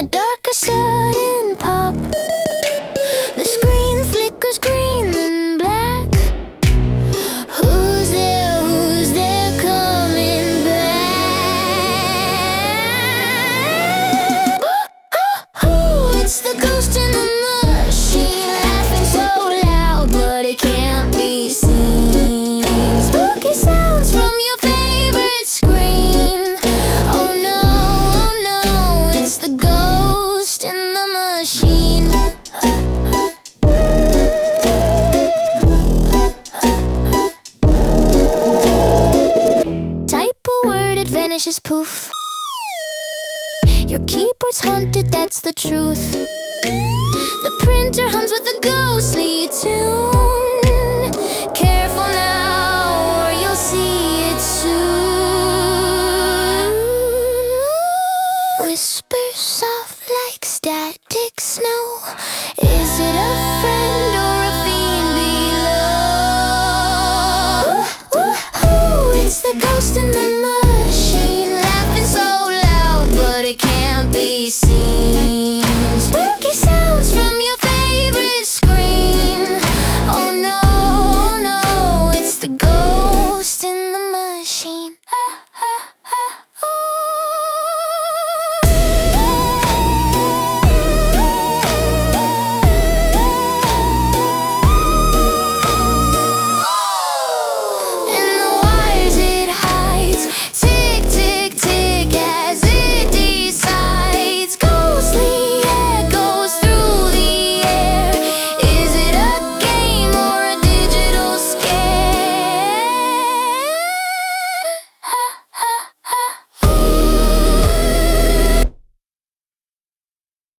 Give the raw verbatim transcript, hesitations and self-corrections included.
the dark, a sudden pop. The screen flickers green and black. Who's there, who's there coming back? Oh, it's the ghost in the machine, laughing so loud, but it can't be seen. Spooky sounds from your favorite screen. Oh no, oh no, it's the ghost in the machine. Type a word, it vanishes, poof. Your keyboard's haunted, that's the truth. The printer hums with a ghostly tune.